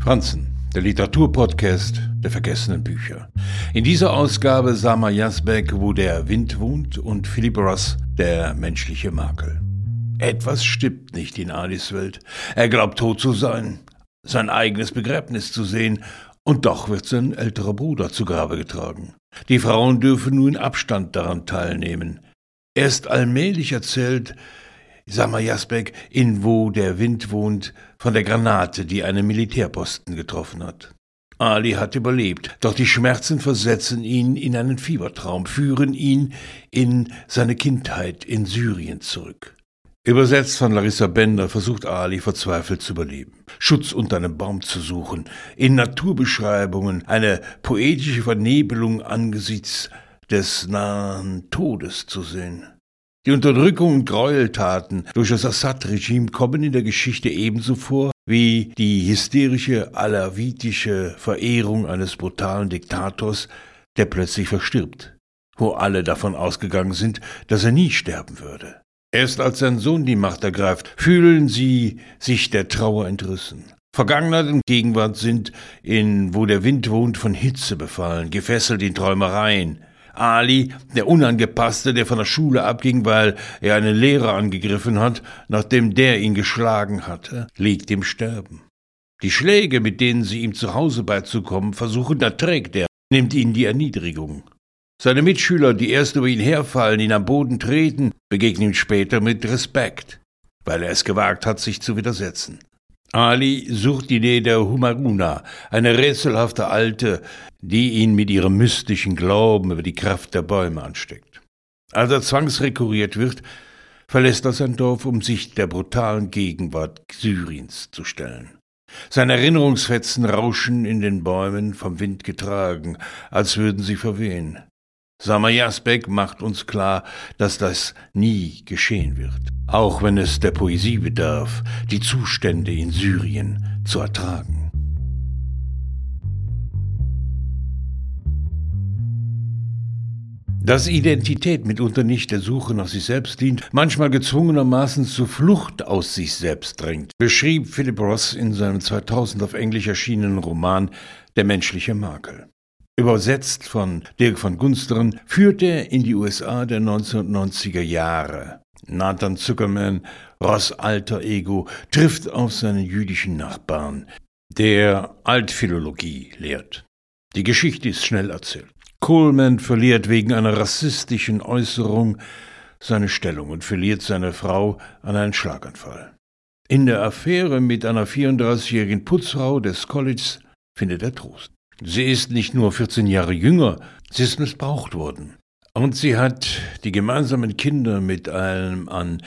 Franzen, der Literaturpodcast der vergessenen Bücher. In dieser Ausgabe Samar Yazbek, Wo der Wind wohnt, und Philip Ross, Der menschliche Makel. Etwas stimmt nicht in Alis Welt. Er glaubt tot zu sein, sein eigenes Begräbnis zu sehen, und doch wird sein älterer Bruder zu Grabe getragen. Die Frauen dürfen nun in Abstand daran teilnehmen. Erst allmählich erzählt Samar Yazbek in Wo der Wind wohnt von der Granate, die einen Militärposten getroffen hat. Ali hat überlebt, doch die Schmerzen versetzen ihn in einen Fiebertraum, führen ihn in seine Kindheit in Syrien zurück. Übersetzt von Larissa Bender versucht Ali verzweifelt zu überleben, Schutz unter einem Baum zu suchen, in Naturbeschreibungen eine poetische Vernebelung angesichts des nahen Todes zu sehen. Die Unterdrückung und Gräueltaten durch das Assad-Regime kommen in der Geschichte ebenso vor wie die hysterische alawitische Verehrung eines brutalen Diktators, der plötzlich verstirbt, wo alle davon ausgegangen sind, dass er nie sterben würde. Erst als sein Sohn die Macht ergreift, fühlen sie sich der Trauer entrissen. Vergangenheit und Gegenwart sind in Wo der Wind wohnt von Hitze befallen, gefesselt in Träumereien. Ali, der Unangepasste, der von der Schule abging, weil er einen Lehrer angegriffen hat, nachdem der ihn geschlagen hatte, liegt im Sterben. Die Schläge, mit denen sie ihm zu Hause beizukommen versuchen, erträgt er, nimmt ihnen die Erniedrigung. Seine Mitschüler, die erst über ihn herfallen, ihn am Boden treten, begegnen ihm später mit Respekt, weil er es gewagt hat, sich zu widersetzen. Ali sucht die Nähe der Humaruna, eine rätselhafte Alte, die ihn mit ihrem mystischen Glauben über die Kraft der Bäume ansteckt. Als er zwangsrekurriert wird, verlässt er sein Dorf, um sich der brutalen Gegenwart Syriens zu stellen. Seine Erinnerungsfetzen rauschen in den Bäumen, vom Wind getragen, als würden sie verwehen. Samar Yazbek macht uns klar, dass das nie geschehen wird, auch wenn es der Poesie bedarf, die Zustände in Syrien zu ertragen. Dass Identität mitunter nicht der Suche nach sich selbst dient, manchmal gezwungenermaßen zur Flucht aus sich selbst drängt, beschrieb Philip Ross in seinem 2000 auf Englisch erschienenen Roman Der menschliche Makel. Übersetzt von Dirk van Gunsteren, führt er in die USA der 1990er Jahre. Nathan Zuckerman, Ross' alter Ego, trifft auf seinen jüdischen Nachbarn, der Altphilologie lehrt. Die Geschichte ist schnell erzählt. Coleman verliert wegen einer rassistischen Äußerung seine Stellung und verliert seine Frau an einen Schlaganfall. In der Affäre mit einer 34-jährigen Putzfrau des Colleges findet er Trost. Sie ist nicht nur 14 Jahre jünger, sie ist missbraucht worden. Und sie hat die gemeinsamen Kinder mit einem an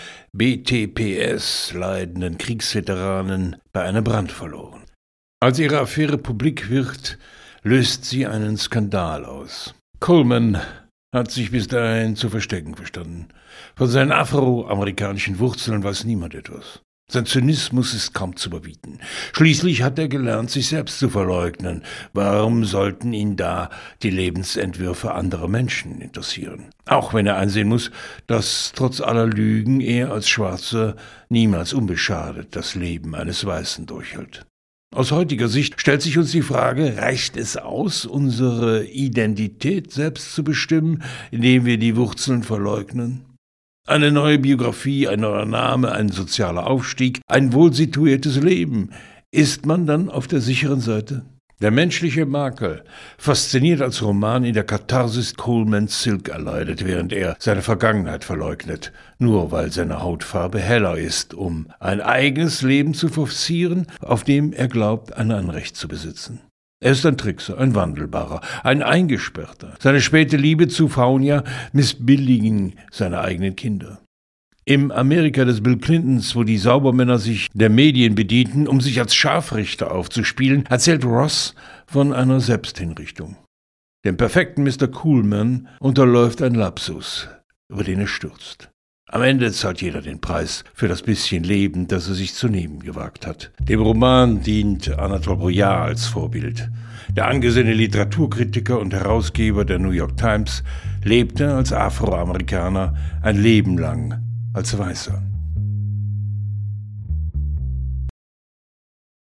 BTPS leidenden Kriegsveteranen bei einem Brand verloren. Als ihre Affäre publik wird, löst sie einen Skandal aus. Coleman hat sich bis dahin zu verstecken verstanden. Von seinen afroamerikanischen Wurzeln weiß niemand etwas. Sein Zynismus ist kaum zu überbieten. Schließlich hat er gelernt, sich selbst zu verleugnen. Warum sollten ihn da die Lebensentwürfe anderer Menschen interessieren? Auch wenn er einsehen muss, dass trotz aller Lügen er als Schwarzer niemals unbeschadet das Leben eines Weißen durchhält. Aus heutiger Sicht stellt sich uns die Frage, reicht es aus, unsere Identität selbst zu bestimmen, indem wir die Wurzeln verleugnen? Eine neue Biografie, ein neuer Name, ein sozialer Aufstieg, ein wohlsituiertes Leben. Ist man dann auf der sicheren Seite? Der menschliche Makel fasziniert als Roman in der Katharsis Colemans Silk erleidet, während er seine Vergangenheit verleugnet, nur weil seine Hautfarbe heller ist, um ein eigenes Leben zu forcieren, auf dem er glaubt, ein Anrecht zu besitzen. Er ist ein Trickser, ein Wandelbarer, ein Eingesperrter. Seine späte Liebe zu Faunia missbilligen seine eigenen Kinder. Im Amerika des Bill Clintons, wo die Saubermänner sich der Medien bedienten, um sich als Scharfrichter aufzuspielen, erzählt Ross von einer Selbsthinrichtung. Dem perfekten Mr. Coleman unterläuft ein Lapsus, über den er stürzt. Am Ende zahlt jeder den Preis für das bisschen Leben, das er sich zu nehmen gewagt hat. Dem Roman dient Anatole Brouillard als Vorbild. Der angesehene Literaturkritiker und Herausgeber der New York Times lebte als Afroamerikaner ein Leben lang als Weißer.